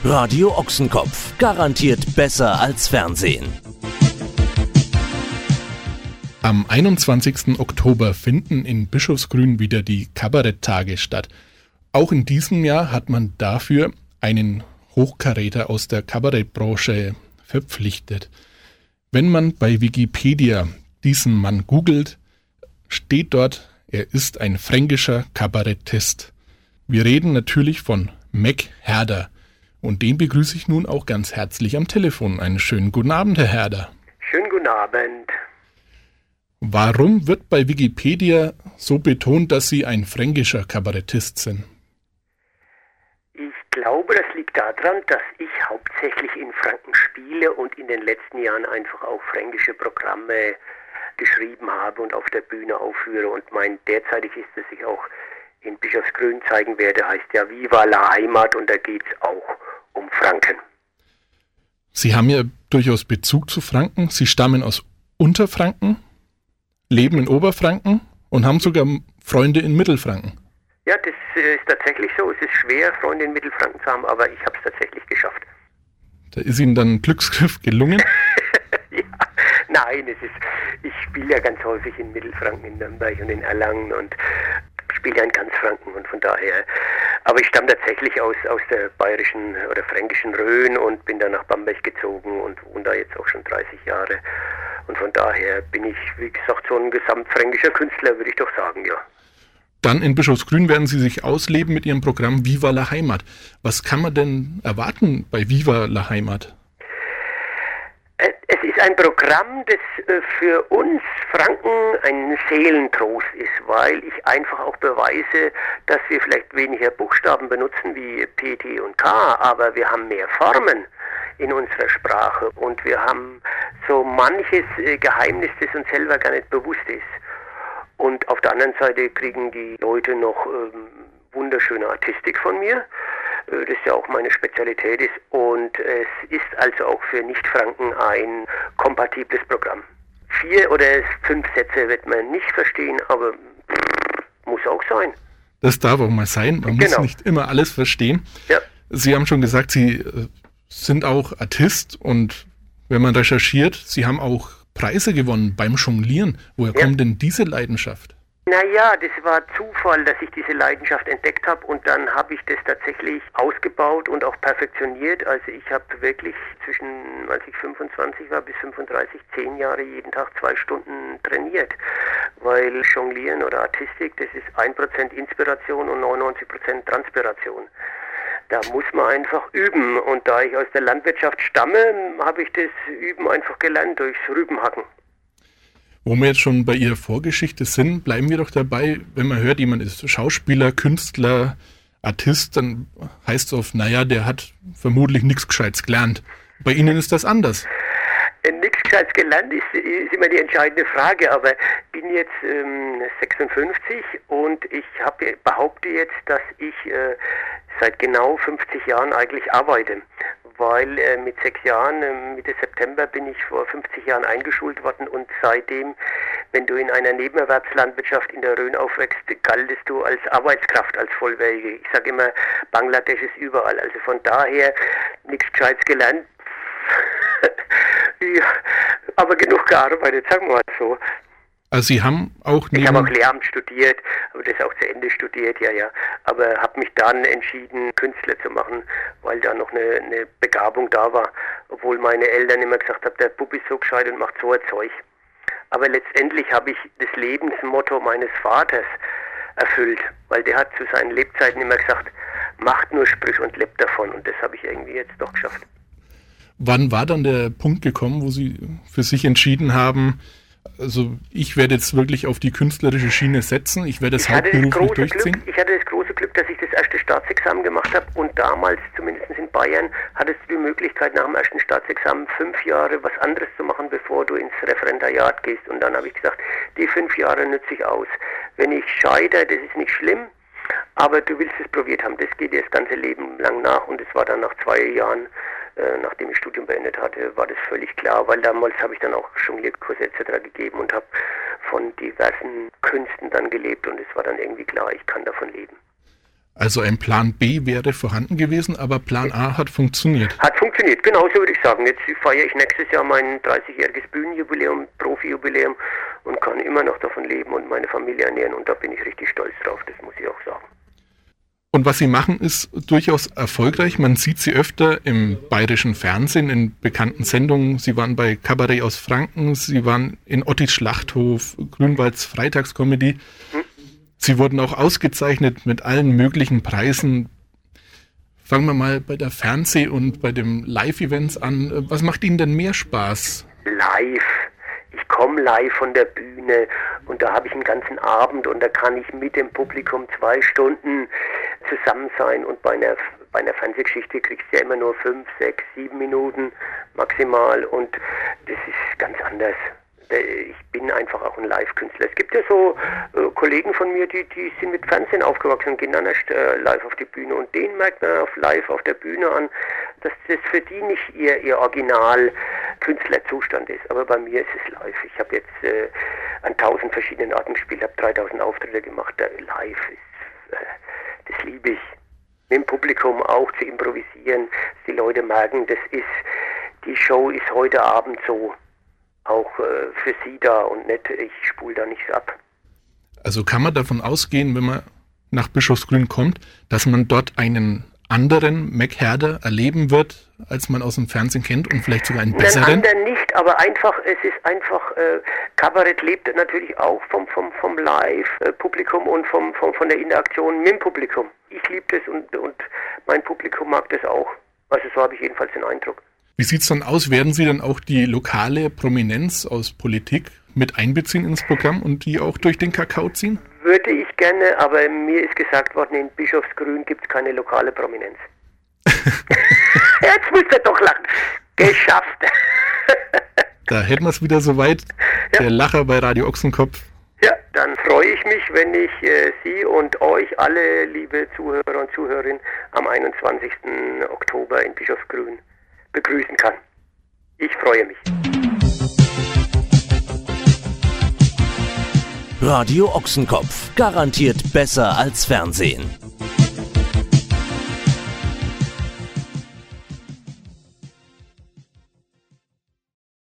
Radio Ochsenkopf. Garantiert besser als Fernsehen. Am 21. Oktober finden in Bischofsgrün wieder die Kabaretttage statt. Auch in diesem Jahr hat man dafür einen Hochkaräter aus der Kabarettbranche verpflichtet. Wenn man bei Wikipedia diesen Mann googelt, steht dort, er ist ein fränkischer Kabarettist. Wir reden natürlich von Mac Herder. Und den begrüße ich nun auch ganz herzlich am Telefon. Einen schönen guten Abend, Herr Herder. Schönen guten Abend. Warum wird bei Wikipedia so betont, dass Sie ein fränkischer Kabarettist sind? Ich glaube, das liegt daran, dass ich hauptsächlich in Franken spiele und in den letzten Jahren einfach auch fränkische Programme geschrieben habe und auf der Bühne aufführe. Und mein derzeitiges, das ich auch in Bischofsgrün zeigen werde, heißt ja Viva la Heimat, und da geht es auch um Franken. Sie haben ja durchaus Bezug zu Franken. Sie stammen aus Unterfranken, leben in Oberfranken und haben sogar Freunde in Mittelfranken. Ja, das ist tatsächlich so. Es ist schwer, Freunde in Mittelfranken zu haben, aber ich habe es tatsächlich geschafft. Da ist Ihnen dann ein Glücksgriff gelungen? Ja, nein, ich spiele ja ganz häufig in Mittelfranken, in Nürnberg und in Erlangen und spiele ja in ganz Franken, und von daher, aber ich stamme tatsächlich aus der bayerischen oder fränkischen Rhön und bin dann nach Bamberg gezogen und wohne da jetzt auch schon 30 Jahre, und von daher bin ich, wie gesagt, so ein gesamtfränkischer Künstler, würde ich doch sagen, ja. Dann in Bischofsgrün werden Sie sich ausleben mit Ihrem Programm Viva la Heimat. Was kann man denn erwarten bei Viva la Heimat? Es ist ein Programm, das für uns Franken ein Seelentrost ist, weil ich einfach auch beweise, dass wir vielleicht weniger Buchstaben benutzen wie P, T und K, aber wir haben mehr Formen in unserer Sprache und wir haben so manches Geheimnis, das uns selber gar nicht bewusst ist. Und auf der anderen Seite kriegen die Leute noch wunderschöne Artistik von mir, das ja auch meine Spezialität ist, und es ist also auch für Nicht-Franken ein kompatibles Programm. 4 oder 5 Sätze wird man nicht verstehen, aber muss auch sein. Das darf auch mal sein, man muss nicht immer alles verstehen. Ja. Sie haben schon gesagt, Sie sind auch Artist, und wenn man recherchiert, Sie haben auch Preise gewonnen beim Jonglieren. Woher kommt denn diese Leidenschaft? Naja, das war Zufall, dass ich diese Leidenschaft entdeckt habe, und dann habe ich das tatsächlich ausgebaut und auch perfektioniert. Also ich habe wirklich zwischen, als ich 25 war, bis 35, 10 Jahre jeden Tag 2 Stunden trainiert. Weil Jonglieren oder Artistik, das ist 1% Inspiration und 99% Transpiration. Da muss man einfach üben, und da ich aus der Landwirtschaft stamme, habe ich das Üben einfach gelernt durchs Rübenhacken. Wo wir jetzt schon bei Ihrer Vorgeschichte sind, bleiben wir doch dabei, wenn man hört, jemand ist Schauspieler, Künstler, Artist, dann heißt es oft, naja, der hat vermutlich nichts Gescheites gelernt. Bei Ihnen ist das anders. Nichts Gescheites gelernt ist immer die entscheidende Frage, aber ich bin jetzt 56 und ich behaupte jetzt, dass ich seit genau 50 Jahren eigentlich arbeite. Weil mit 6 Jahren, Mitte September, bin ich vor 50 Jahren eingeschult worden, und seitdem, wenn du in einer Nebenerwerbslandwirtschaft in der Rhön aufwächst, galtest du als Arbeitskraft, als Vollwertige. Ich sage immer, Bangladesch ist überall. Also von daher nichts Gescheites gelernt, ja, aber genug gearbeitet, sagen wir mal so. Also Sie haben auch... Ich habe auch Lehramt studiert, aber das auch zu Ende studiert, ja. Aber habe mich dann entschieden, Künstler zu machen, weil da noch eine Begabung da war. Obwohl meine Eltern immer gesagt haben, der Bub ist so gescheit und macht so ein Zeug. Aber letztendlich habe ich das Lebensmotto meines Vaters erfüllt, weil der hat zu seinen Lebzeiten immer gesagt, macht nur Sprüche und lebt davon. Und das habe ich irgendwie jetzt doch geschafft. Wann war dann der Punkt gekommen, wo Sie für sich entschieden haben, also ich werde jetzt wirklich auf die künstlerische Schiene setzen, ich werde das hauptberuflich durchziehen? Ich hatte das große Glück, dass ich das erste Staatsexamen gemacht habe, und damals, zumindest in Bayern, hattest du die Möglichkeit, nach dem ersten Staatsexamen 5 Jahre was anderes zu machen, bevor du ins Referendariat gehst. Und dann habe ich gesagt, die 5 Jahre nütze ich aus. Wenn ich scheitere, das ist nicht schlimm, aber du willst es probiert haben, das geht dir das ganze Leben lang nach, und es war dann nach 2 Jahren, nachdem ich Studium beendet hatte, war das völlig klar, weil damals habe ich dann auch Jonglierkurse etc. gegeben und habe von diversen Künsten dann gelebt, und es war dann irgendwie klar, ich kann davon leben. Also ein Plan B wäre vorhanden gewesen, aber Plan A hat funktioniert. Hat funktioniert, genau so würde ich sagen. Jetzt feiere ich nächstes Jahr mein 30-jähriges Bühnenjubiläum, Profi-Jubiläum und kann immer noch davon leben und meine Familie ernähren und da bin ich richtig stolz drauf, das muss ich auch sagen. Und was Sie machen, ist durchaus erfolgreich. Man sieht Sie öfter im bayerischen Fernsehen, in bekannten Sendungen. Sie waren bei Kabarett aus Franken, Sie waren in Ottis Schlachthof, Grünwalds Freitagscomedy. Sie wurden auch ausgezeichnet mit allen möglichen Preisen. Fangen wir mal bei der Fernseh- und bei den Live-Events an. Was macht Ihnen denn mehr Spaß? Live. Ich komme live von der Bühne und da habe ich einen ganzen Abend und da kann ich mit dem Publikum 2 Stunden zusammen sein und bei einer Fernsehgeschichte kriegst du ja immer nur 5, 6, 7 Minuten maximal und das ist ganz anders. Ich bin einfach auch ein Live-Künstler. Es gibt ja so Kollegen von mir, die sind mit Fernsehen aufgewachsen und gehen dann erst live auf die Bühne. Und denen merkt man live auf der Bühne an, dass das für die nicht ihr Original-Künstlerzustand ist. Aber bei mir ist es live. Ich habe jetzt an 1000 verschiedenen Orten gespielt, habe 3000 Auftritte gemacht. Live ist, das liebe ich. Mit dem Publikum auch zu improvisieren, dass die Leute merken, die Show ist heute Abend so. Auch für Sie da und nicht, ich spule da nichts ab. Also kann man davon ausgehen, wenn man nach Bischofsgrün kommt, dass man dort einen anderen Mac Herder erleben wird, als man aus dem Fernsehen kennt und vielleicht sogar einen besseren? Einen anderen nicht, aber Kabarett lebt natürlich auch vom Live-Publikum und von der Interaktion mit dem Publikum. Ich liebe das und mein Publikum mag das auch. Also so habe ich jedenfalls den Eindruck. Wie sieht es dann aus? Werden Sie dann auch die lokale Prominenz aus Politik mit einbeziehen ins Programm und die auch durch den Kakao ziehen? Würde ich gerne, aber mir ist gesagt worden, in Bischofsgrün gibt es keine lokale Prominenz. Jetzt müsst ihr doch lachen. Geschafft. Da hätten wir es wieder soweit. Ja. Der Lacher bei Radio Ochsenkopf. Ja, dann freue ich mich, wenn ich Sie und euch alle, liebe Zuhörer und Zuhörerinnen, am 21. Oktober in Bischofsgrün begrüßen kann. Ich freue mich. Radio Ochsenkopf, garantiert besser als Fernsehen.